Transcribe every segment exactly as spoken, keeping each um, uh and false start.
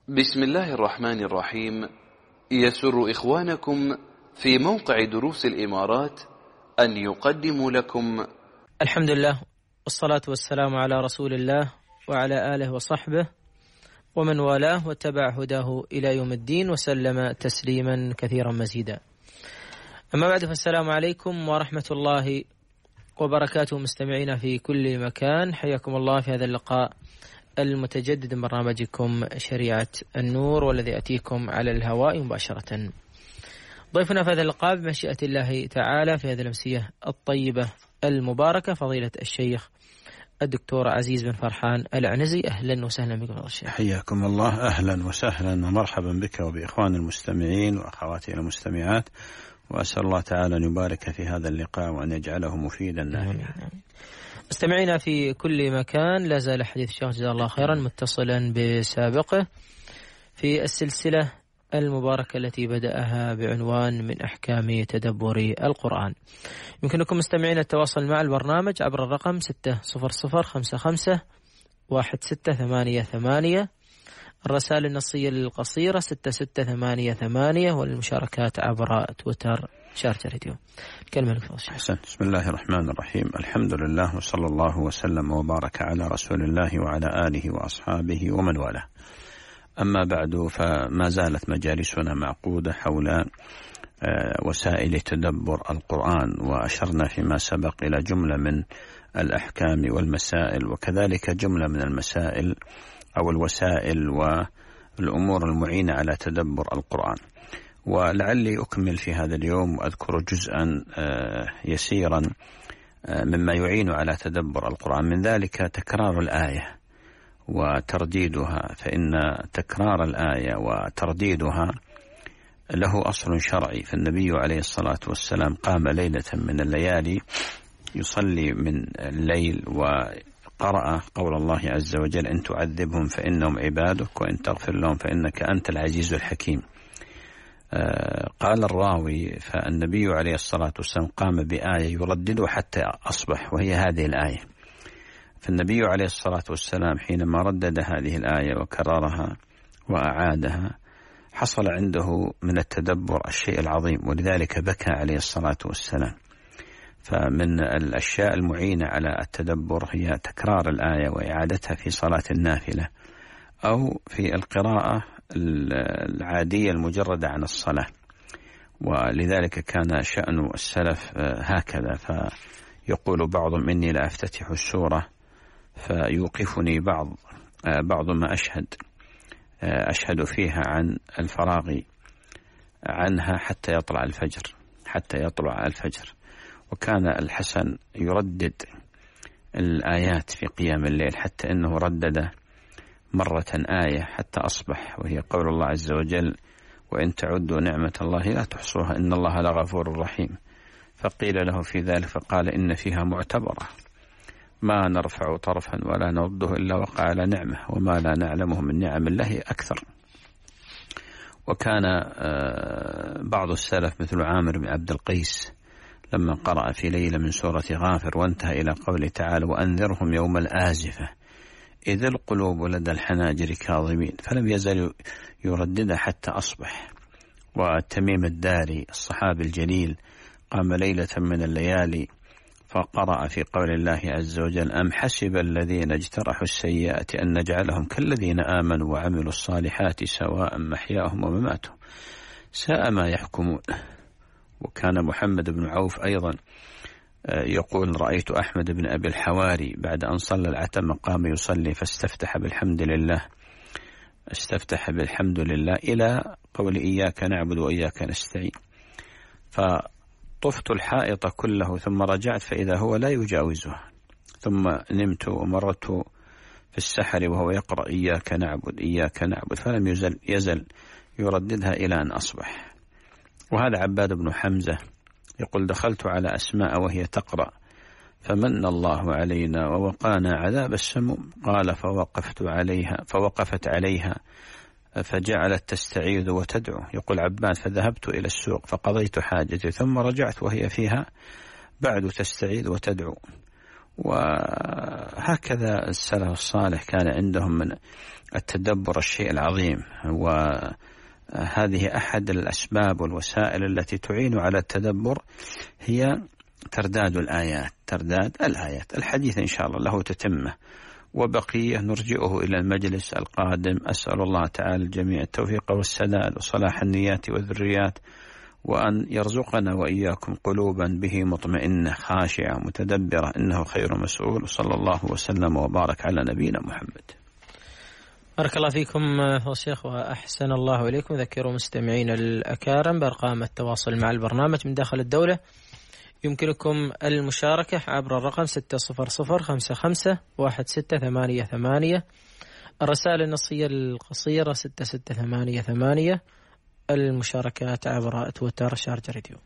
بسم الله الرحمن الرحيم. يسر إخوانكم في موقع دروس الإمارات أن يقدموا لكم الحمد لله والصلاة والسلام على رسول الله وعلى آله وصحبه ومن والاه واتبع هداه إلى يوم الدين وسلم تسليما كثيرا مزيدا. أما بعد، فالسلام عليكم ورحمة الله وبركاته مستمعينا في كل مكان، حياكم الله في هذا اللقاء المتجدد من برنامجكم شريعة النور، والذي يأتيكم على الهواء مباشرة. ضيفنا في هذا اللقاء بمشيئة الله تعالى في هذه الأمسية الطيبة المباركة فضيلة الشيخ الدكتور عزيز بن فرحان العنزي. أهلا وسهلا بكم الشيخ. حياكم الله، أهلا وسهلا ومرحبا بك وبإخوان المستمعين وأخواتي المستمعات، وأسأل الله تعالى أن يبارك في هذا اللقاء وأن يجعله مفيدا نافعا. مستمعينا في كل مكان، لا زال حديث الشيخ جزاه الله خيرا متصلا بسابقه في السلسلة المباركة التي بدأها بعنوان من أحكام تدبر القرآن. يمكنكم مستمعين التواصل مع البرنامج عبر الرقم ستة صفر صفر خمسة خمسة واحد ستة ثمانية ثمانية، الرسائل النصية القصيرة ستة ستة ثمانية ثمانية، والمشاركات عبر تويتر شارجة راديو. كلمة لك فضل. حسن. بسم الله الرحمن الرحيم، الحمد لله وصلى الله وسلم وبارك على رسول الله وعلى آله وأصحابه ومن والاه. أما بعد، فما زالت مجالسنا معقودة حول وسائل تدبر القرآن، وأشرنا فيما سبق إلى جملة من الأحكام والمسائل، وكذلك جملة من المسائل أو الوسائل والأمور المعينة على تدبر القرآن. ولعلي أكمل في هذا اليوم وأذكر جزءا يسيرا مما يعين على تدبر القرآن، من ذلك تكرار الآية وترديدها، فإن تكرار الآية وترديدها له أصل شرعي. فالنبي عليه الصلاة والسلام قام ليلة من الليالي يصلي من الليل وقرأ قول الله عز وجل: إن تعذبهم فإنهم عبادك وإن تغفر لهم فإنك أنت العزيز الحكيم. قال الراوي: فالنبي عليه الصلاة والسلام قام بآية يردد حتى أصبح، وهي هذه الآية. فالنبي عليه الصلاة والسلام حينما ردد هذه الآية وكررها وأعادها حصل عنده من التدبر الشيء العظيم، ولذلك بكى عليه الصلاة والسلام. فمن الأشياء المعينة على التدبر هي تكرار الآية وإعادتها في صلاة النافلة أو في القراءة العادية المجردة عن الصلاة. ولذلك كان شأن السلف هكذا، فيقول بعضهم: إني لا أفتتح السورة فيوقفني بعض بعض ما أشهد أشهد فيها عن الفراغ عنها حتى يطلع الفجر حتى يطلع الفجر. وكان الحسن يردد الآيات في قيام الليل، حتى أنه ردد مرة آية حتى أصبح، وهي قول الله عز وجل: وإن تعدوا نعمة الله لا تحصوها إن الله لغفور رحيم. فقيل له في ذلك فقال: إن فيها معتبرة ما نرفع طرفا ولا نرده إلا وقع على نعمة وما لا نعلمه من نعم الله أكثر. وكان بعض السلف مثل عامر بن عبد القيس لما قرأ في ليلة من سورة غافر وانتهى إلى قوله تعالى: وأنذرهم يوم الآزفة إذ القلوب لدى الحناجر كاظمين، فلم يزل يرددها حتى أصبح. وتميم الداري الصحابي الجليل قام ليلة من الليالي فقرأ في قول الله عز وجل: أم حسب الذين اجترحوا السيئات أن نجعلهم كالذين آمنوا وعملوا الصالحات سواء محياهم ومماتهم ساء ما يحكمون. وكان محمد بن عوف أيضا يقول: رأيت أحمد بن أبي الحواري بعد أن صلى العتمة قام يصلي فاستفتح بالحمد لله استفتح بالحمد لله إلى قول إياك نعبد وإياك نستعين. فطفت الحائط كله ثم رجعت فإذا هو لا يجاوزها، ثم نمت ومرت في السحر وهو يقرأ إياك نعبد إياك نعبد، فلم يزل, يزل يرددها إلى أن أصبح. وهذا عباد بن حمزة يقول: دخلت على أسماء وهي تقرأ فمن الله علينا ووقانا عذاب السموم، قال فوقفت عليها فوقفت عليها فجعلت تستعيذ وتدعو. يقول عباد: فذهبت إلى السوق فقضيت حاجتي ثم رجعت وهي فيها بعد تستعيذ وتدعو. وهكذا السلف الصالح كان عندهم من التدبر الشيء العظيم، وهذه أحد الأسباب والوسائل التي تعين على التدبر هي ترداد الآيات ترداد الآيات. الحديث إن شاء الله له تتمة وبقية نرجئه إلى المجلس القادم. أسأل الله تعالى الجميع التوفيق والسداد وصلاح النيات والذريات، وأن يرزقنا وإياكم قلوبا به مطمئنة خاشعة متدبرة، إنه خير مسؤول. وصلى الله وسلم وبارك على نبينا محمد. بارك الله فيكم يا شيخ وأحسن الله إليكم. ذكروا مستمعين الأكارم بأرقام التواصل مع البرنامج من داخل الدولة. يمكنكم المشاركة عبر الرقم ستة صفر صفر خمسة خمسة واحد ستة ثمانية ثمانية، الرسائل النصية القصيرة ستة ستة ثمانية ثمانية، المشاركات عبر تويتر شارجة راديو.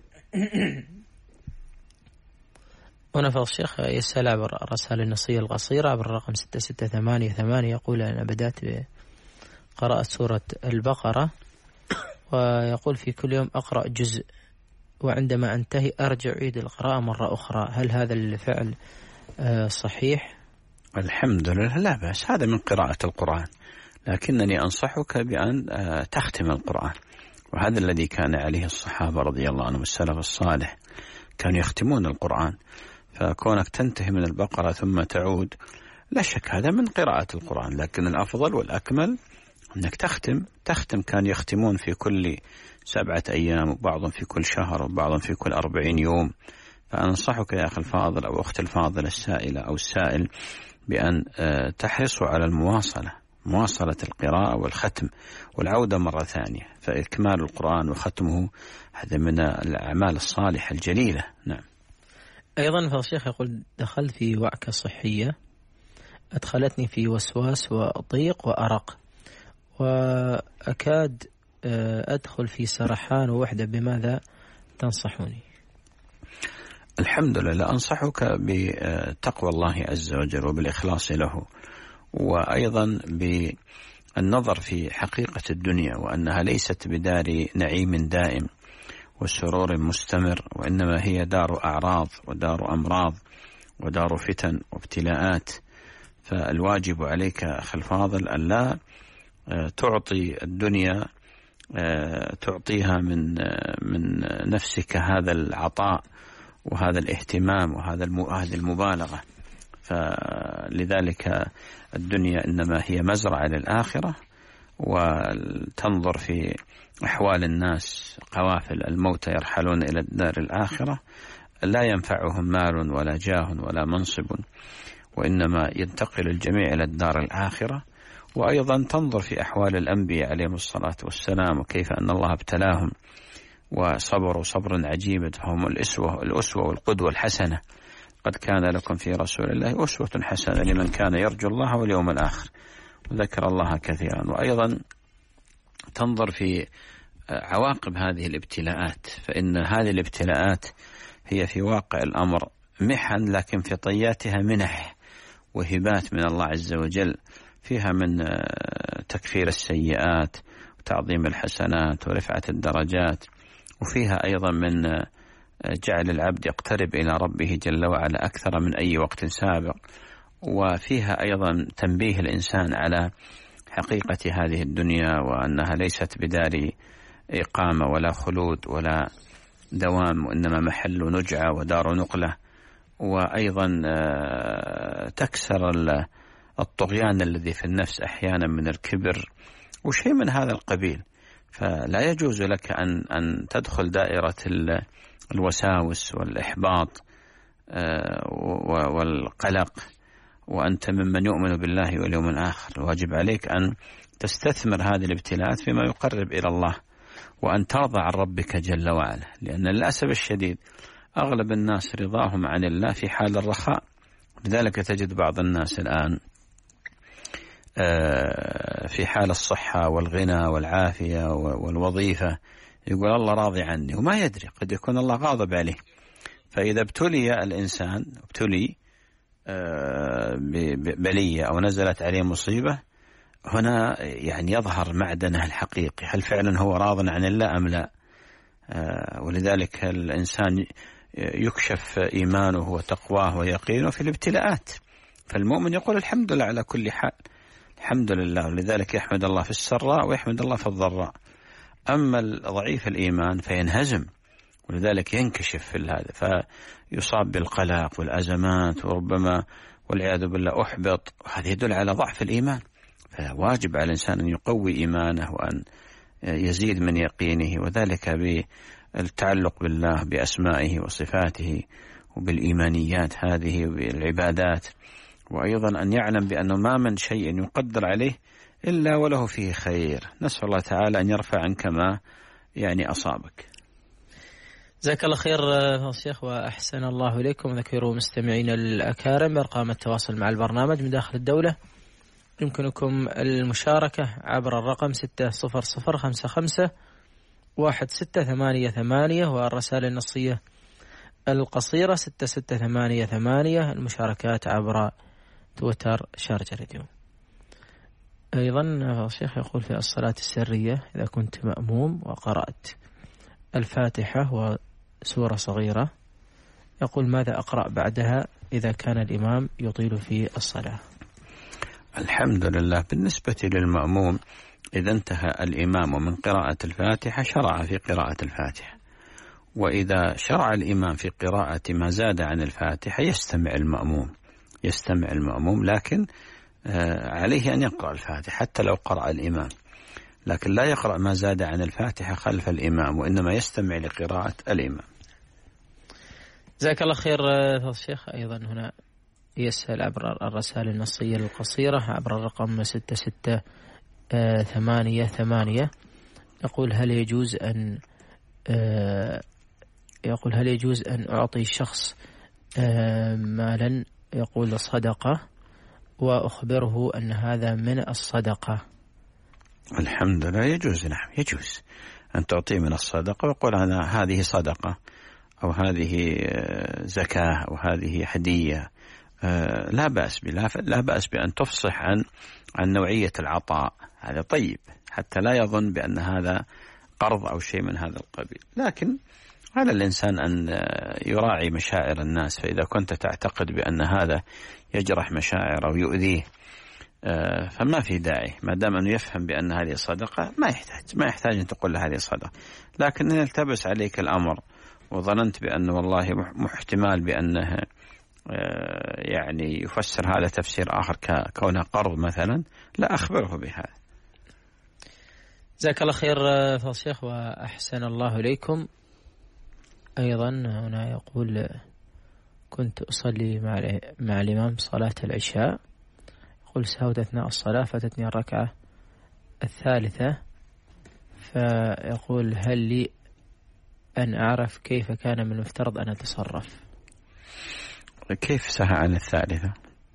هنا فضل الشيخ يسأل عبر الرسائل النصية القصيرة عبر الرقم ستة ستة ثمانية ثمانية، يقول أنا بدأت بقراءة سورة البقرة، ويقول في كل يوم أقرأ جزء، وعندما أنتهي أرجع أعيد القراءة مرة أخرى، هل هذا الفعل صحيح؟ الحمد لله لا بأس، هذا من قراءة القرآن، لكنني أنصحك بأن تختم القرآن، وهذا الذي كان عليه الصحابة رضي الله عنهم السلف الصالح، كانوا يختمون القرآن. فكونك تنتهي من البقرة ثم تعود لا شك هذا من قراءة القرآن، لكن الأفضل والأكمل أنك تختم تختم كان يختمون في كل سبعة أيام، وبعضهم في كل شهر، وبعضهم في كل أربعين يوم. فأنصحك يا أخي الفاضل أو أختي الفاضل السائلة أو السائل بأن تحرصوا على المواصلة مواصلة القراءة والختم والعودة مرة ثانية، فإكمال القرآن وختمه هذا من الأعمال الصالحة الجليلة. نعم. أيضا فالشيخ يقول دخلت في وعكة صحية أدخلتني في وسواس وضيق وأرق، وأكاد أدخل في سرحان ووحدة، بماذا تنصحوني؟ الحمد لله، أنصحك بتقوى الله عز وجل وبالإخلاص له، وأيضا بالنظر في حقيقة الدنيا وأنها ليست بدار نعيم دائم وسرور مستمر، وإنما هي دار أعراض ودار أمراض ودار فتن وابتلاءات. فالواجب عليك أخي الفاضل أن لا تعطي الدنيا تعطيها من من نفسك هذا العطاء وهذا الاهتمام وهذا هذه المبالغة. فلذلك الدنيا إنما هي مزرعة للآخرة، وتنظر في أحوال الناس قوافل الموتى يرحلون إلى الدار الآخرة، لا ينفعهم مال ولا جاه ولا منصب، وإنما ينتقل الجميع إلى الدار الآخرة. وأيضا تنظر في أحوال الأنبياء عليهم الصلاة والسلام، وكيف أن الله ابتلاهم وصبروا صبرا عجيبا، فهم الأسوة الأسوة والقدوة الحسنة. قد كان لكم في رسول الله أسوة حسنة لمن كان يرجو الله واليوم الآخر وذكر الله كثيرا. وأيضا تنظر في عواقب هذه الابتلاءات، فإن هذه الابتلاءات هي في واقع الأمر محن، لكن في طياتها منح وهبات من الله عز وجل، فيها من تكفير السيئات وتعظيم الحسنات ورفعة الدرجات، وفيها أيضا من جعل العبد يقترب إلى ربه جل وعلا أكثر من أي وقت سابق، وفيها أيضا تنبيه الإنسان على حقيقة هذه الدنيا وأنها ليست بدار إقامة ولا خلود ولا دوام، وإنما محل نجعة ودار نقلة. وأيضا تكسر الطغيان الذي في النفس أحيانا من الكبر وشيء من هذا القبيل. فلا يجوز لك أن أن تدخل دائرة الوساوس والإحباط والقلق وأنت ممن يؤمن بالله واليوم الآخر. الواجب عليك أن تستثمر هذه الابتلاءات فيما يقرب إلى الله، وأن ترضى عن ربك جل وعلا، لأن للأسف الشديد أغلب الناس رضاهم عن الله في حال الرخاء. لذلك تجد بعض الناس الآن في حال الصحة والغنى والعافية والوظيفة يقول الله راضي عني، وما يدري قد يكون الله غاضب عليه. فإذا ابتلي الإنسان ابتلي ببلية أو نزلت عليه مصيبة، هنا يعني يظهر معدنه الحقيقي، هل فعلا هو راض عن الله أم لا. ولذلك الإنسان يكشف إيمانه وتقواه ويقينه في الابتلاءات. فالمؤمن يقول الحمد لله على كل حال، الحمد لله، ولذلك يحمد الله في السراء ويحمد الله في الضراء. أما ضعيف الإيمان فينهزم، ولذلك ينكشف في هذا، فيصاب بالقلق والأزمات، وربما والعياذ بالله أحبط، وهذا يدل على ضعف الإيمان. فواجب على الإنسان أن يقوي إيمانه وأن يزيد من يقينه، وذلك بالتعلق بالله بأسمائه وصفاته وبالإيمانيات هذه وبالعبادات، وأيضا أن يعلم بأنه ما من شيء يقدر عليه إلا وله فيه خير. نسأل الله تعالى أن يرفع عنك ما يعني أصابك. جزاك الله خير شيخ وأحسن الله إليكم. ذكروا مستمعين الأكارم بأرقام التواصل مع البرنامج من داخل الدولة. يمكنكم المشاركة عبر الرقم ستة صفر صفر خمسة خمسة واحد ستة ثمانية ثمانية، والرسائل النصية القصيرة ستة ستة ثمانية ثمانية. المشاركات عبر تويتر شارجة راديو. أيضا الشيخ يقول في الصلاة السرية إذا كنت مأموم وقرأت الفاتحة وسورة صغيرة، يقول ماذا أقرأ بعدها إذا كان الإمام يطيل في الصلاة؟ الحمد لله. بالنسبة للمأموم إذا انتهى الإمام من قراءة الفاتحة شرع في قراءة الفاتحة، وإذا شرع الإمام في قراءة ما زاد عن الفاتحة يستمع المأموم يستمع المأموم لكن عليه أن يقرأ الفاتحة حتى لو قرأ الإمام، لكن لا يقرأ ما زاد عن الفاتحة خلف الإمام، وإنما يستمع لقراءة الإمام. جزاك الله خير فضل الشيخ. أيضا هنا يسأل عبر الرسائل النصية القصيرة عبر الرقم ستة ستة ثمانية ثمانية، يقول هل يجوز أن يقول هل يجوز أن أعطي شخص مالا يقول صدقة وأخبره أن هذا من الصدقة؟ الحمد لله يجوز. نعم يجوز أن تعطيه من الصدقة ويقول أنا هذه صدقة أو هذه زكاة أو هذه هدية، لا بأس بلا لا بأس بأن تفصح عن عن نوعية العطاء، هذا طيب حتى لا يظن بأن هذا قرض أو شيء من هذا القبيل. لكن على الإنسان أن يراعي مشاعر الناس، فإذا كنت تعتقد بأن هذا يجرح مشاعر أو يؤذيه فما في داعي، ما دام أنه يفهم بأن هذه صدقة ما يحتاج ما يحتاج أن تقول له هذه صدقة. لكن إن التبس عليك الأمر وظننت بأنه والله محتمل بأنه يعني يفسر هذا تفسير آخر كونه قرض مثلا، لا أخبره بهذا. جزاك الله خير فضل الشيخ وأحسن الله إليكم. أيضا هنا يقول كنت أصلي مع مع الإمام صلاة العشاء، يقول سهوت أثناء الصلاة فاتتني الركعة الثالثة، فيقول هل لي أن أعرف كيف كان من المفترض أن أتصرف؟ كيف سهى عن الثالثة؟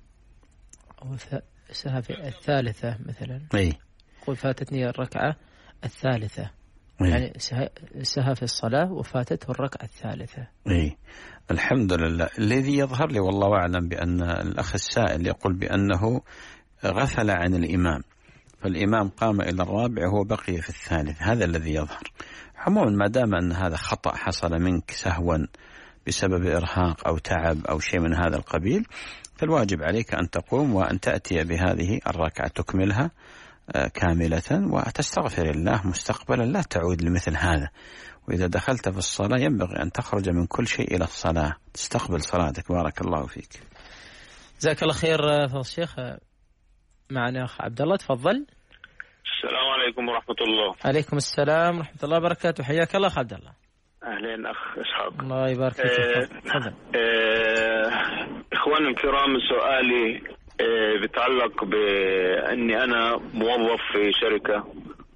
أو سهى في الثالثة مثلا. أي. يقول فاتتني الركعة الثالثة. أي. يعني سهى في الصلاة وفاتته الركعة الثالثة. أي. الحمد لله. الذي يظهر لي والله أعلم بأن الأخ السائل يقول بأنه غفل عن الإمام، فالإمام قام إلى الرابع وهو بقي في الثالث، هذا الذي يظهر. عموما ما دام أن هذا خطأ حصل منك سهوا بسبب إرهاق أو تعب أو شيء من هذا القبيل، فالواجب عليك أن تقوم وأن تأتي بهذه الركعة تكملها كاملة وتستغفر الله مستقبلا، لا تعود لمثل هذا. وإذا دخلت في الصلاة ينبغي أن تخرج من كل شيء إلى الصلاة، تستقبل صلاتك. بارك الله فيك. جزاك الله خير فضل الشيخ. معنا أخ عبد الله، تفضل. السلام عليكم ورحمة الله. عليكم السلام ورحمة الله وبركاته. حياك الله أخ عبد الله. أهلين أخ إسحاق. الله يبارك فيك. تفضل. آه إخواني الكرام، سؤالي آه بيتعلق بأني أنا موظف في شركة،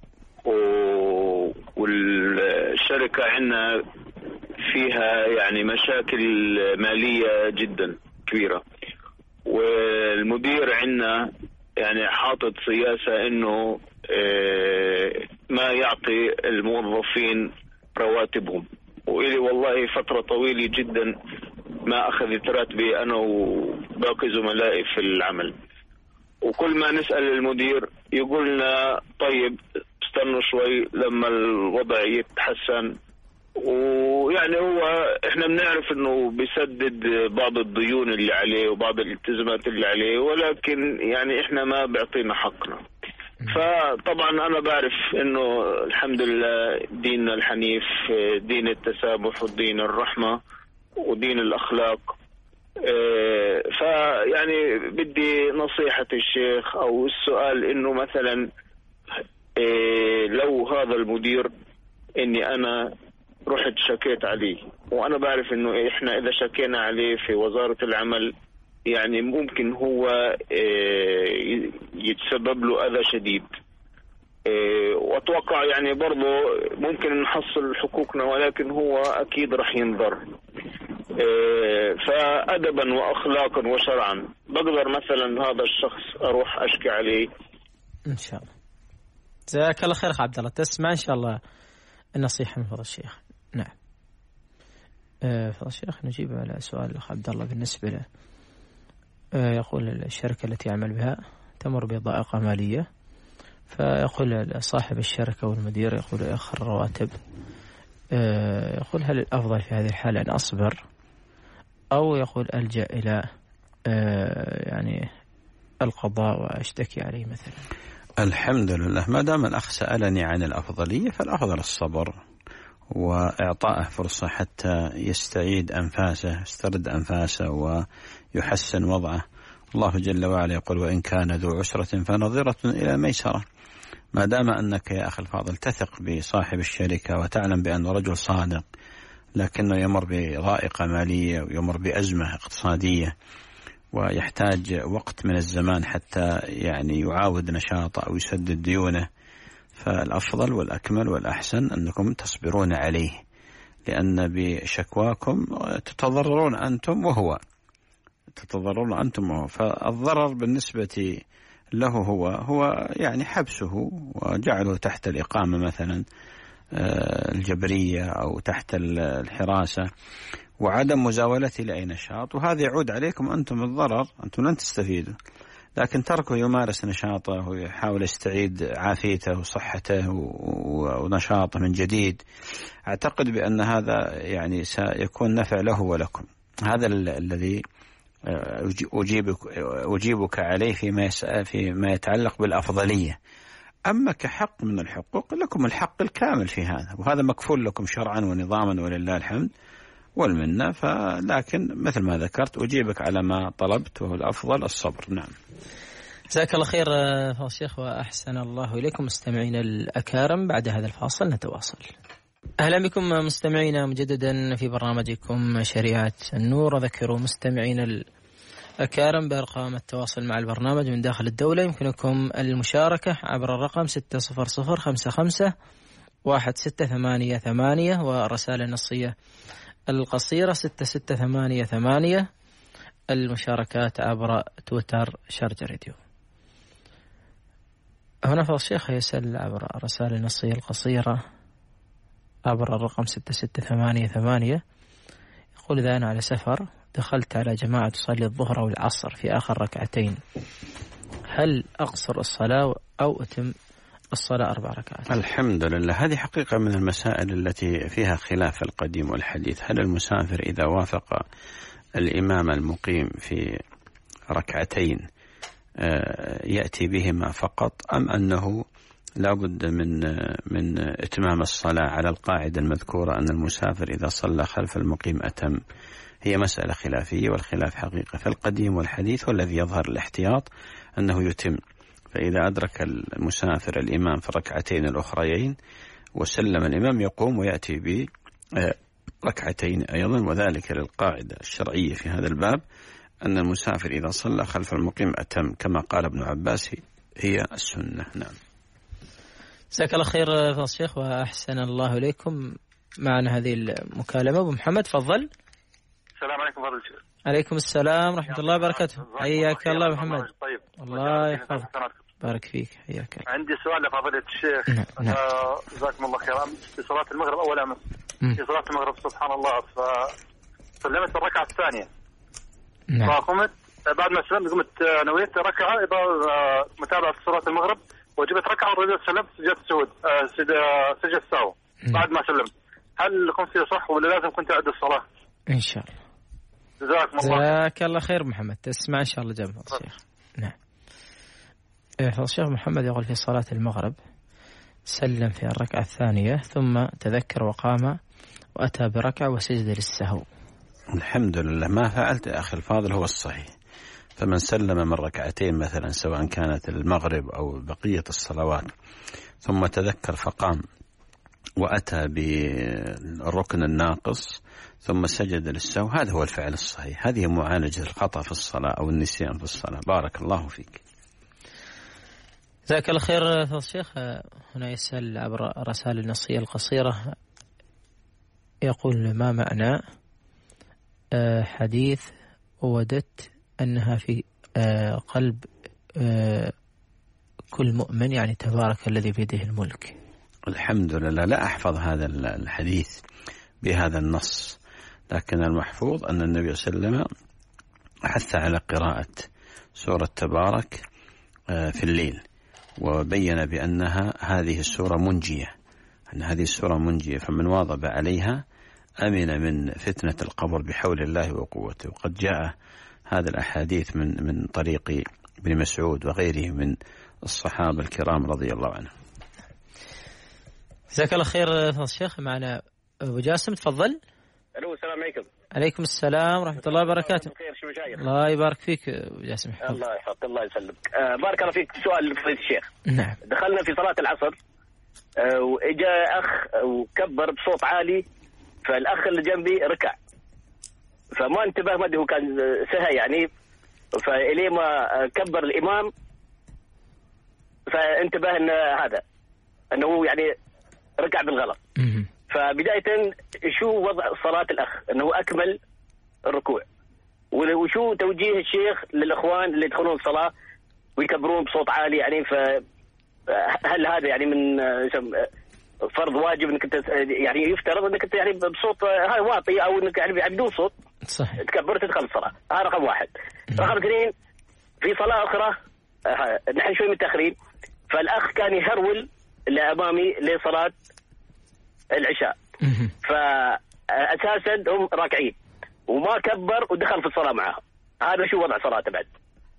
والشركة عندنا فيها يعني مشاكل مالية جدا كبيرة، والمدير عندنا يعني حاطط سياسة إنه ما يعطي الموظفين رواتبهم، وإلي والله فترة طويلة جدا ما أخذت راتبي أنا وباقي زملائي في العمل. وكل ما نسأل المدير يقولنا طيب استنوا شوي لما الوضع يتحسن ويعني هو احنا بنعرف انه بيسدد بعض الديون اللي عليه وبعض الالتزامات اللي عليه، ولكن يعني احنا ما بيعطينا حقنا. فطبعا انا بعرف انه الحمد لله ديننا الحنيف دين التسامح ودين الرحمة ودين الاخلاق. فيعني بدي نصيحة الشيخ او السؤال انه مثلا لو هذا المدير اني انا رحت شكيت عليه، وانا بعرف انه احنا اذا شكينا عليه في وزارة العمل يعني ممكن هو يتسبب له اذى شديد، واتوقع يعني برضه ممكن نحصل حقوقنا، ولكن هو اكيد راح ينضر. فادبا واخلاقا وشرعا بقدر مثلا هذا الشخص اروح اشكي عليه؟ ان شاء الله. جزاك الله خير اخ عبد الله، تسمع ان شاء الله النصيحه من فضل الشيخ. نعم. فضل الشيخ نجيب على سؤال الاخ عبد الله بالنسبه له. يقول الشركه التي يعمل بها تمر بضائقه ماليه، فيقول صاحب الشركه والمدير يقول يأخر الرواتب، يقول هل الافضل في هذه الحاله ان اصبر او يقول الجا الى يعني القضاء واشتكي عليه مثلا؟ الحمد لله، ما دام الأخ سألني عن الأفضلية فالأفضل الصبر وإعطائه فرصة حتى يستعيد أنفاسه، يسترد أنفاسه ويحسن وضعه. الله جل وعلا يقول وإن كان ذو عسرة فنظرة إلى ميسرة. ما دام أنك يا أخي الفاضل تثق بصاحب الشركة وتعلم بأنه رجل صادق لكنه يمر بضائقة مالية ويمر بأزمة اقتصادية ويحتاج وقت من الزمان حتى يعني يعاود نشاطه أو يسدد ديونه، فالأفضل والأكمل والأحسن أنكم تصبرون عليه، لأن بشكواكم تتضررون أنتم وهو تتضررون أنتم وهو. فالضرر بالنسبة له هو هو يعني حبسه وجعله تحت الإقامة مثلا الجبرية أو تحت الحراسة وعدم مزاولته لأي نشاط، وهذا يعود عليكم أنتم الضرر، أنتم لن تستفيدوا. لكن تركه يمارس نشاطه ويحاول يستعيد عافيته وصحته ونشاطه من جديد، أعتقد بأن هذا يعني سيكون نفع له ولكم. هذا الذي أجيبك, أجيبك عليه فيما, فيما يتعلق بالأفضلية. أما كحق من الحقوق لكم الحق الكامل في هذا، وهذا مكفول لكم شرعا ونظاما ولله الحمد والمنة. فلكن مثل ما ذكرت أجيبك على ما طلبت وهو الأفضل الصبر. نعم. جزاك الله خير فضل الشيخ وأحسن الله إليكم. مستمعينا الأكارم بعد هذا الفاصل نتواصل. أهلا بكم مستمعينا مجددا في برنامجكم شريعة النور. أذكروا مستمعينا الأكارم بأرقام التواصل مع البرنامج من داخل الدولة. يمكنكم المشاركة عبر الرقم ستة صفر صفر خمسة خمسة واحد ستة ثمانية ثمانية والرسالة النصية القصيرة ستة ستة ثمانية ثمانية. المشاركات عبر تويتر شارجة راديو. هنا فضل الشيخ يسأل عبر الرسالة النصية القصيرة عبر الرقم ستة ستة ثمانية ثمانية. يقول إذا أنا على سفر دخلت على جماعة تصلي الظهر أو العصر في آخر ركعتين، هل أقصر الصلاة أو أتم الصلاة أربع ركعات؟ الحمد لله، هذه حقيقة من المسائل التي فيها خلاف القديم والحديث. هل المسافر إذا وافق الإمام المقيم في ركعتين يأتي بهما فقط، أم أنه لا بد من من إتمام الصلاة على القاعدة المذكورة أن المسافر إذا صلى خلف المقيم أتم؟ هي مسألة خلافية، والخلاف حقيقة في القديم والحديث، والذي يظهر الاحتياط أنه يتم. فإذا أدرك المسافر الإمام في الركعتين الأخريين وسلم الإمام يقوم ويأتي بركعتين أيضا، وذلك للقاعدة الشرعية في هذا الباب أن المسافر إذا صلى خلف المقيم أتم، كما قال ابن عباس هي السنة. نعم. جزاك الله خير فضل الشيخ وأحسن الله إليكم. معنا هذه المكالمة أبو محمد، تفضل. السلام عليكم فضل الشيخ. عليكم السلام ورحمة الله وبركاته. حياك الله محمد. طيب. الله يحفظك. بارك فيك. حياك. عندي سؤال لفضيلة الشيخ. نعم. جزاكم الله خير. في صلاة المغرب أول أمس في صلاة المغرب سبحان الله فسلمت الركعة الثانية. نعم. فقمت بعد ما سلمت قمت نويت ركعة متابعة صلاة المغرب، وجبت ركعة ورجعت سلمت سجدت السهود سجدت السهو بعد ما سلمت. هل كنت صح ولا لازم كنت أعد الصلاة؟ إن شاء الله. جزاكم الله. جزاك الله خير محمد. تسمع إن شاء الله جنب الشيخ. نعم. الشيخ محمد يقول في صلاة المغرب سلم في الركعة الثانية ثم تذكر وقام وأتى بركعة وسجد للسهو. الحمد لله ما فعلت يا أخي الفاضل هو الصحيح. فمن سلم من ركعتين مثلا سواء كانت المغرب أو بقية الصلوات ثم تذكر فقام وأتى بالركن الناقص ثم سجد للسهو، هذا هو الفعل الصحيح. هذه معالجة الخطأ في الصلاة أو النسيان في الصلاة. بارك الله فيك. جزاك الله خير فضل الشيخ. هنا يسأل عبر رسائل النصية القصيرة يقول ما معنى حديث وددت أنها في قلب كل مؤمن، يعني تبارك الذي بيده الملك. الحمد لله لا أحفظ هذا الحديث بهذا النص، لكن المحفوظ أن النبي صلى الله عليه وسلم حث على قراءة سورة تبارك في الليل، وبين بأنها هذه السورة منجية، أن هذه السورة منجية، فمن واظب عليها أمن من فتنة القبر بحول الله وقوته. وقد جاء هذا الأحاديث من من طريق ابن مسعود وغيره من الصحابة الكرام رضي الله عنهم. جزاك الله خير فضل الشيخ. معنا أبو جاسم، تفضل. الو السلام عليكم. عليكم السلام ورحمة الله وبركاته. بخير شو مشاير؟ الله يبارك فيك أبو جاسم. الله يحفظك الله يسلمك. آه بارك الله فيك. سؤال لفضيلة الشيخ. نعم. دخلنا في صلاة العصر آه وإجا أخ وكبر بصوت عالي، فالأخ اللي جنبي ركع، فما انتبه، ما أدري هو كان سهى يعني، فإليه ما كبر الإمام فانتبه أن هذا أنه يعني ركع بالغلط. فبداية شو وضع صلاة الأخ؟ أنه أكمل الركوع، وشو توجيه الشيخ للإخوان اللي يدخلون الصلاة ويكبرون بصوت عالي يعني؟ فهل هذا يعني من فرض واجب انك يعني يفترض انك انت يعني بصوت هاي واطي او انك يعني بدون صوت صحيح تكبر تدخل الصلاة؟ هذا رقم واحد. رقم اثنين، في صلاة أخرى نحن شوي متأخرين، فالأخ كان يهرول اللي أمامي لصلاة العشاء، فأساسا هم راكعين وما كبر ودخل في الصلاة معهم. هذا شو وضع صلاته بعد؟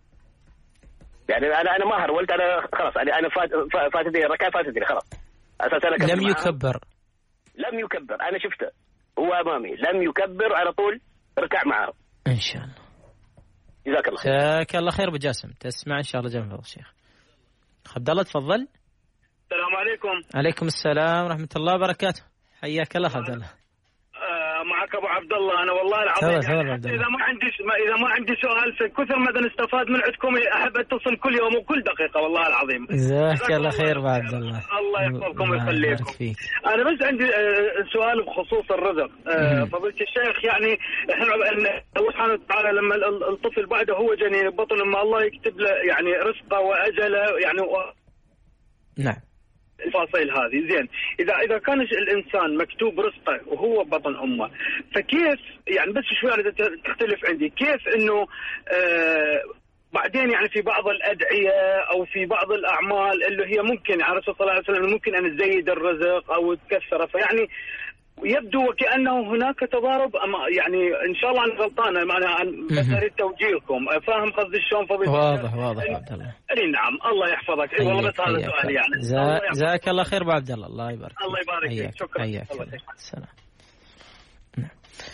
يعني أنا أنا ما هرولت، أنا خلاص أنا أنا فات فاتتني الركعة، فاتتني خلاص. أساسا أنا لم يكبر لم يكبر أنا شفته هو أمامي لم يكبر، على طول ركع معه. إن شاء الله. جزاك الله خير. جزاك الله خير أبو جاسم. تسمع إن شاء الله جنب الشيخ. عبد الله تفضل. السلام عليكم. عليكم السلام ورحمة الله وبركاته. حياك الله عبد الله. آه معك ابو عبد الله. انا والله العظيم يعني اذا ما عندي اذا ما عندي سؤال في كثر ما نستفاد من عندكم احب اتصل كل يوم وكل دقيقه والله العظيم. جزاك الله خير ابو عبد الله. الله يحفظكم ويخليكم. انا بس عندي آه سؤال بخصوص الرزق. آه فضيلة الشيخ، يعني احنا الله سبحانه وتعالى لما الطفل بعده هو جنين بطن ما الله يكتب له يعني رزقه واجله يعني و... نعم الفاصيل هذه زين. اذا اذا كان الانسان مكتوب رزقه وهو بطن امه، فكيف يعني بس شويه تختلف عندي كيف انه آه بعدين يعني في بعض الادعيه او في بعض الاعمال اللي هي ممكن على الرسول صلى الله عليه وسلم ممكن ان تزيد الرزق او تكثره، فيعني يبدو وكأنه هناك تضارب. يعني إن شاء الله أنا غلطانة، معناها بس أريد توجيهكم. فاهم قصدي شلون فضيلة؟ واضح واضح عبد الله. أي نعم الله يحفظك. أي والله بس هذا سؤال يعني. جزاك الله خير أبو عبد الله. الله يبارك فيك. الله يبارك فيك. شكرا. حياك السلام. نعم.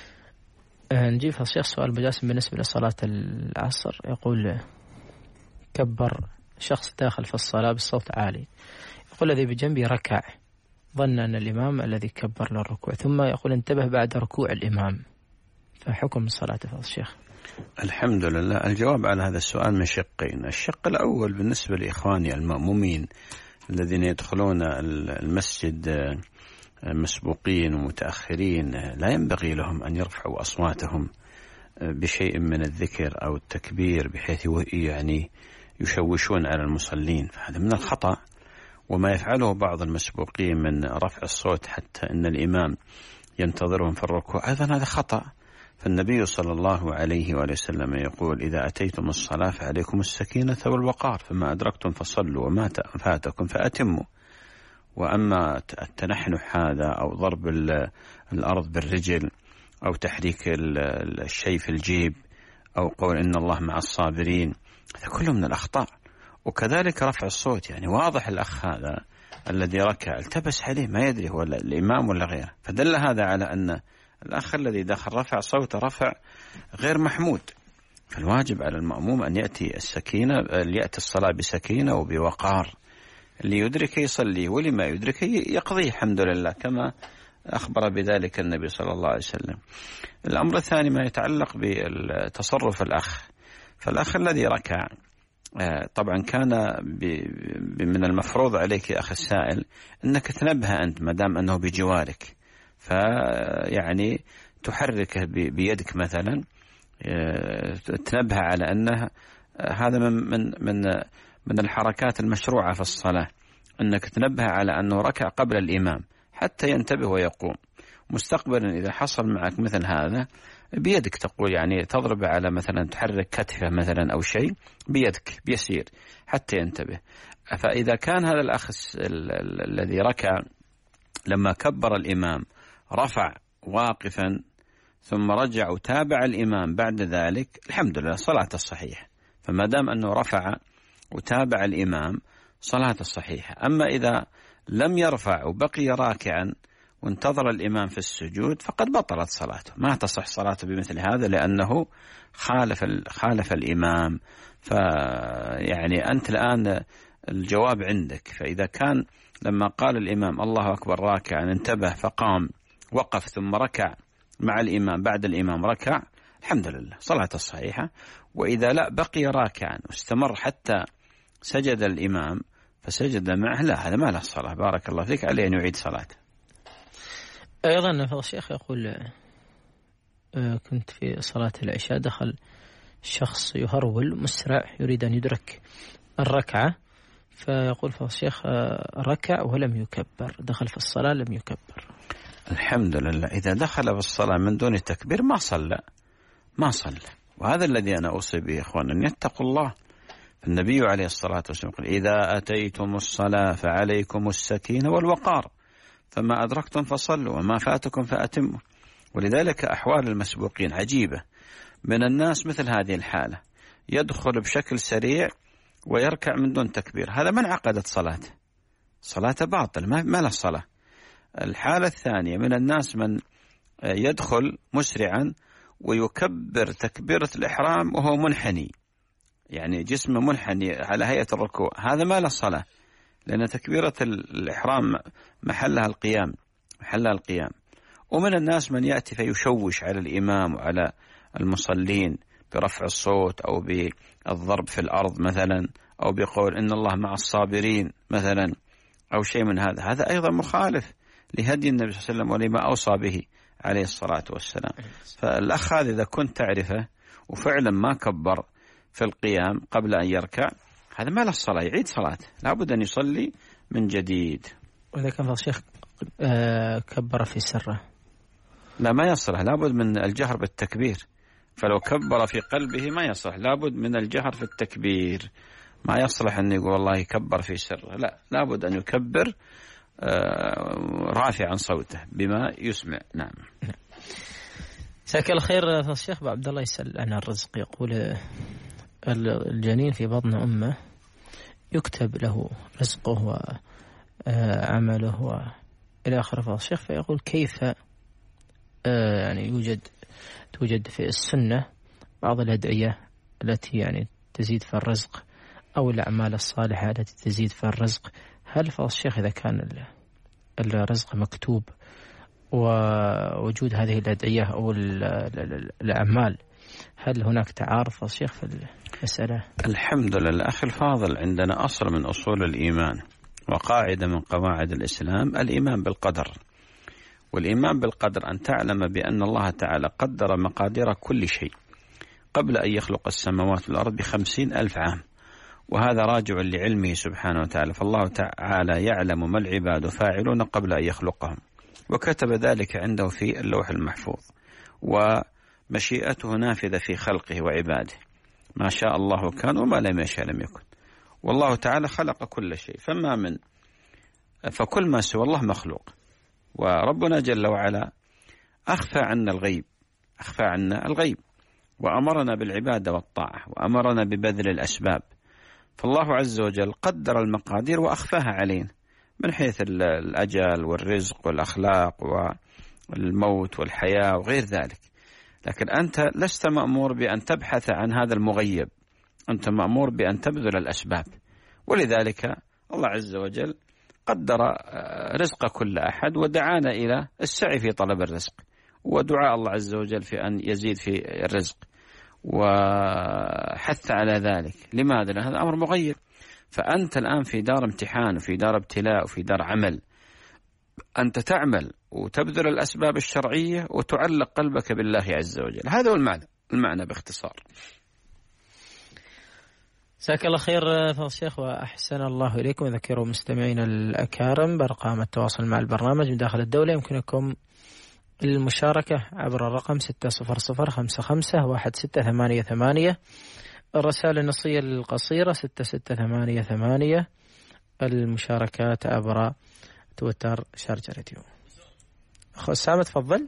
نجيب الشيخ سؤال أبو جاسم بالنسبة لصلاة العصر. يقول كبر شخص داخل في الصلاة بصوت عالي، يقول الذي بجنبي ركع، ظن أن الإمام الذي كبر له الركوع، ثم يقول انتبه بعد ركوع الإمام، فحكم صلاته فضل الشيخ؟ الحمد لله. الجواب على هذا السؤال من شقين. الشق الأول بالنسبة لإخواني المأمومين الذين يدخلون المسجد مسبوقين ومتأخرين، لا ينبغي لهم أن يرفعوا أصواتهم بشيء من الذكر أو التكبير بحيث يعني يشوشون على المصلين، فهذا من الخطأ. وما يفعله بعض المسبوقين من رفع الصوت حتى أن الإمام ينتظرهم في الركوع، أيضا هذا خطأ. فالنبي صلى الله عليه وآله وسلم يقول إذا أتيتم الصلاة فعليكم السكينة والوقار، فما أدركتم فصلوا وما فاتكم فأتموا. وأما التنحنح هذا أو ضرب الأرض بالرجل أو تحريك الشيء في الجيب أو قول إن الله مع الصابرين، هذا كله من الأخطاء. وكذلك رفع الصوت، يعني واضح الأخ هذا الذي ركع التبس عليه ما يدري هو الإمام ولا غيره، فدل هذا على أن الأخ الذي دخل رفع صوته رفع غير محمود. فالواجب على المأموم أن يأتي السكينة، يأتي الصلاة بسكينة وبوقار، اللي يدرك يصلي واللي ما يدرك يقضيه الحمد لله، كما أخبر بذلك النبي صلى الله عليه وسلم. الأمر الثاني ما يتعلق بتصرف الأخ. فالأخ الذي ركع طبعا كان من المفروض عليك يا أخي السائل أنك تنبه أنت ما دام أنه بجوارك، فيعني تحركه بيدك مثلا، تنبه على أنه هذا من من من من الحركات المشروعة في الصلاة، أنك تنبه على أنه ركع قبل الإمام حتى ينتبه ويقوم. مستقبلا إذا حصل معك مثل هذا بيدك تقول، يعني تضرب على مثلا تحرك كتفه مثلا أو شيء بيدك بيسير حتى ينتبه. فإذا كان هذا الأخ الذي ركع لما كبر الإمام رفع واقفا ثم رجع وتابع الإمام بعد ذلك، الحمد لله صلاة الصحيحة. فما دام أنه رفع وتابع الإمام صلاة الصحيحة. أما إذا لم يرفع وبقي راكعا وانتظر الإمام في السجود فقد بطلت صلاته، ما تصح صلاته بمثل هذا لأنه خالف خالف الإمام. فيعني أنت الآن الجواب عندك. فإذا كان لما قال الإمام الله أكبر راكعا انتبه فقام وقف ثم ركع مع الإمام بعد الإمام ركع، الحمد لله صلاة الصحيحة. وإذا لا بقي راكعا واستمر حتى سجد الإمام فسجد معه، لا هذا ما له صلاة، بارك الله فيك، عليه أن يعيد صلاته. أيضا فضل الشيخ يقول كنت في صلاة العشاء دخل شخص يهرول مسرع يريد أن يدرك الركعة، فيقول فضل الشيخ ركع ولم يكبر، دخل في الصلاة لم يكبر. الحمد لله إذا دخل في الصلاة من دون تكبير ما صلى ما صلى. وهذا الذي أنا أوصي به إخوان أن يتقوا الله. النبي عليه الصلاة والسلام قال إذا أتيتم الصلاة فعليكم السكينة والوقار، فما أدركتم فصلوا وما فاتكم فأتموا. ولذلك أحوال المسبوقين عجيبة. من الناس مثل هذه الحالة يدخل بشكل سريع ويركع من دون تكبير، هذا من عقدت صلاته، صلاته باطل ما, ما له صلاة. الحالة الثانية من الناس من يدخل مسرعا ويكبر تكبيرة الإحرام وهو منحني، يعني جسمه منحني على هيئة الركوع، هذا ما له صلاة، لأن تكبيرة الإحرام محلها القيام محلها القيام. ومن الناس من يأتي فيشوش على الإمام وعلى المصلين برفع الصوت أو بالضرب في الأرض مثلا، أو بقول إن الله مع الصابرين مثلا، أو شيء من هذا. هذا أيضا مخالف لهدي النبي صلى الله عليه وسلم ولما أوصى به عليه الصلاة والسلام. فالأخ هذا إذا كنت تعرفه وفعلا ما كبر في القيام قبل أن يركع، هذا ما له الصلاة، يعيد صلاته، لابد أن يصلي من جديد. وإذا كان الشيخ كبر في سره لا ما يصلح، لابد من الجهر بالتكبير. فلو كبر في قلبه ما يصلح، لابد من الجهر في التكبير. ما يصلح أن يقول والله يكبر في سره، لا، لابد أن يكبر رافعا صوته بما يسمع. نعم. جزاك الله خير. الشيخ أبو عبد الله يسأل عن الرزق، يقول الجنين في بطن أمه يكتب له رزقه وعمله وإلى آخره. الشيخ فيقول كيف يعني يوجد توجد في السنة بعض الأدعية التي يعني تزيد في الرزق أو الأعمال الصالحة التي تزيد في الرزق، هل فضل الشيخ إذا كان الرزق مكتوب ووجود هذه الأدعية أو الأعمال هل هناك تعارض فضل الشيخ في المسألة؟ الحمد لله أخي الفاضل، عندنا أصل من أصول الإيمان وقاعدة من قواعد الإسلام، الإيمان بالقدر. والإيمان بالقدر أن تعلم بأن الله تعالى قدر مقادير كل شيء قبل أن يخلق السماوات والأرض بخمسين ألف عام، وهذا راجع لعلمه سبحانه وتعالى. فالله تعالى يعلم ما العباد فاعلون قبل أن يخلقهم، وكتب ذلك عنده في اللوح المحفوظ، ومشيئته نافذة في خلقه وعباده، ما شاء الله كان وما لم يشاء لم يكن. والله تعالى خلق كل شيء، فما من فكل ما سوى الله مخلوق، وربنا جل وعلا أخفى عنا الغيب، أخفى عنا الغيب وأمرنا بالعبادة والطاعة وأمرنا ببذل الأسباب. فالله عز وجل قدر المقادير وأخفاها علينا من حيث الأجل والرزق والأخلاق والموت والحياة وغير ذلك، لكن أنت لست مأمور بأن تبحث عن هذا المغيب، أنت مأمور بأن تبذل الأسباب. ولذلك الله عز وجل قدر رزق كل أحد ودعانا إلى السعي في طلب الرزق، ودعاء الله عز وجل في أن يزيد في الرزق وحث على ذلك. لماذا؟ لأن هذا أمر مغيب. فأنت الآن في دار امتحان وفي دار ابتلاء وفي دار عمل، أنت تعمل وتبذل الأسباب الشرعية وتعلق قلبك بالله عز وجل. هذا هو المعنى المعنى باختصار. جزاك الله خير فضل الشيخ وأحسن الله إليكم. ذكروا مستمعين الأكارم بأرقام التواصل مع البرنامج من داخل الدولة. يمكنكم المشاركة عبر الرقم ستة صفر صفر خمسة خمسة واحد ستة ثمانية ثمانية، الرسائل النصية القصيرة ستة ستة ثمانية ثمانية، المشاركات عبر تويتر شارجة راديو. أخو أسامة تفضل.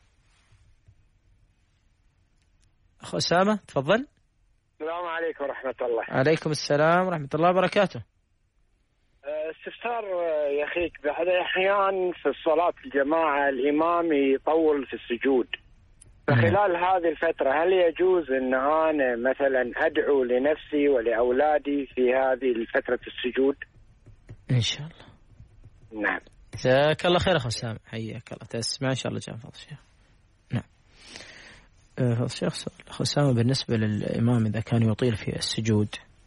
أخو أسامة تفضل. السلام عليكم ورحمة الله. عليكم السلام ورحمة الله وبركاته. استفسار يا أخيك، بعض الأحيان في الصلاة الجماعة الإمام يطول في السجود، فخلال هذه الفترة هل يجوز أن أنا مثلا أدعو لنفسي ولأولادي في هذه الفترة السجود؟ إن شاء الله. نعم. جزاك الله خير أخو سامع، حياك الله. تسمع إن شاء الله جاء فضل الشيخ. نعم. فضل الشيخ أخو سامع، بالنسبة للإمام إذا كان يطيل في السجود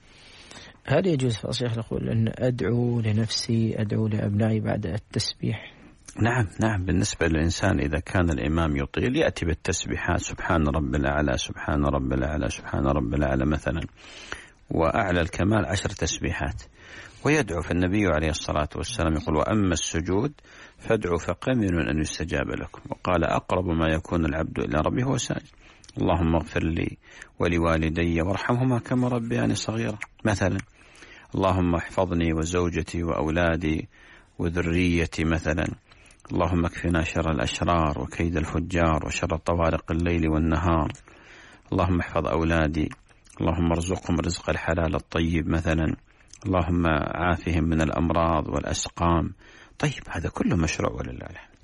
هل يجوز فضل الشيخ يقول أن أدعو لنفسي أدعو لأبنائي بعد التسبيح؟ نعم نعم. بالنسبة للإنسان إذا كان الإمام يطيل يأتي بالتسبيحات سبحان رب الأعلى سبحان رب الأعلى سبحان رب الأعلى مثلا، وأعلى الكمال عشر تسبيحات، ويدعو. فالنبي عليه الصلاة والسلام يقول وأما السجود فادعوا فقمن أن يستجاب لكم، وقال أقرب ما يكون العبد إلى ربه هو ساجد، اللهم اغفر لي ولوالدي وارحمهما كما ربياني صغيرا مثلا، اللهم احفظني وزوجتي وأولادي وذريتي مثلا، اللهم اكفنا شر الأشرار وكيد الفجار وشر طوارق الليل والنهار، اللهم احفظ أولادي، اللهم ارزقهم رزق الحلال الطيب مثلا، اللهم عافهم من الأمراض والأسقام. طيب هذا كله مشروع ولله الحمد.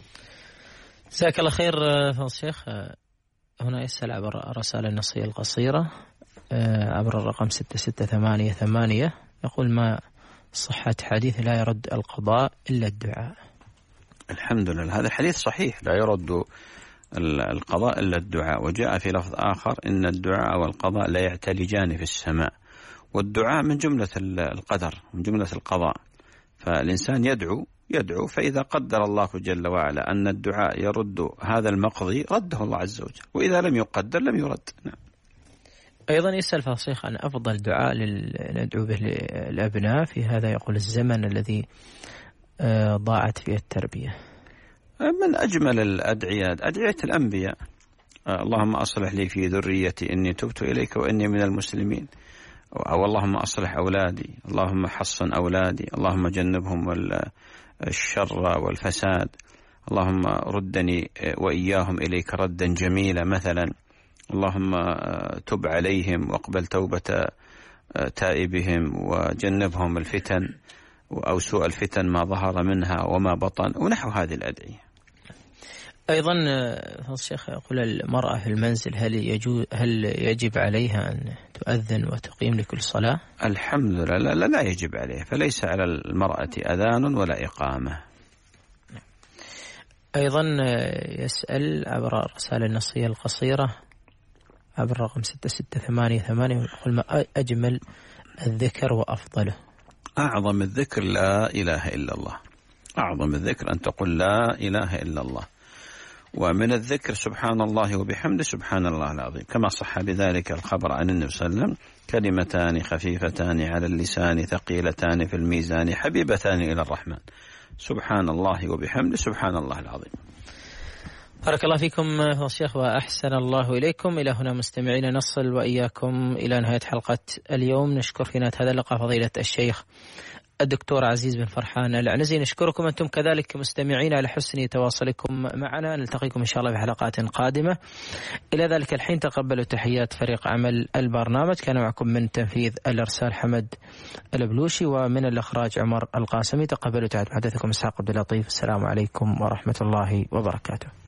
جزاك الله خير فضل الشيخ. هنا يسأل عبر الرسالة النصية القصيرة عبر الرقم ستة ستة ثمانية ثمانية، يقول ما صحة حديث لا يرد القضاء إلا الدعاء؟ الحمد لله هذا الحديث صحيح، لا يرد القضاء إلا الدعاء. وجاء في لفظ آخر إن الدعاء والقضاء لا يعتلجان في السماء، والدعاء من جملة القدر من جملة القضاء. فالإنسان يدعو يدعو فإذا قدر الله جل وعلا أن الدعاء يرد هذا المقضي رده الله عز وجل، وإذا لم يقدر لم يرد. نعم. أيضا يسأل فصيح عن أفضل دعاء ندعو به للأبناء في هذا يقول الزمن الذي ضاعت فيه التربية. من أجمل الأدعية أدعية الأنبياء، اللهم أصلح لي في ذريتي إني تبت إليك وإني من المسلمين، أو اللهم أصلح أولادي، اللهم حصن أولادي، اللهم جنبهم الشر والفساد، اللهم ردني وإياهم إليك ردا جميلا مثلا، اللهم تب عليهم واقبل توبة تائبهم وجنبهم الفتن أو سوء الفتن ما ظهر منها وما بطن، ونحو هذه الأدعية. أيضا الشيخ يقول المرأة في المنزل هل يجوز هل يجب عليها أن تؤذن وتقيم لكل صلاة؟ الحمد لله لا, لا يجب عليها، فليس على المرأة أذان ولا إقامة. أيضا يسأل عبر الرسالة النصية القصيرة عبر الرقم ستة ستة ثمانية ثمانية، يقول ما أجمل الذكر وأفضله؟ أعظم الذكر لا إله إلا الله، أعظم الذكر أن تقول لا إله إلا الله. ومن الذكر سبحان الله وبحمده سبحان الله العظيم، كما صح بذلك الخبر عن النبي صلى الله عليه وسلم كلمتان خفيفتان على اللسان ثقيلتان في الميزان حبيبتان إلى الرحمن، سبحان الله وبحمده سبحان الله العظيم. بارك الله فيكم فضيلة الشيخ وأحسن الله إليكم. إلى هنا مستمعين نصل وإياكم إلى نهاية حلقة اليوم. نشكر في نهاية هذا اللقاء فضيلة الشيخ الدكتور عزيز بن فرحان العنزي. نشكركم أنتم كذلك مستمعين على حسن تواصلكم معنا. نلتقيكم إن شاء الله في حلقات قادمة. إلى ذلك الحين تقبلوا تحيات فريق عمل البرنامج. كان معكم من تنفيذ الإرسال حمد البلوشي، ومن الإخراج عمر القاسمي. تقبلوا تحيات محدثكم إسحاق عبد اللطيف. السلام عليكم ورحمة الله وبركاته.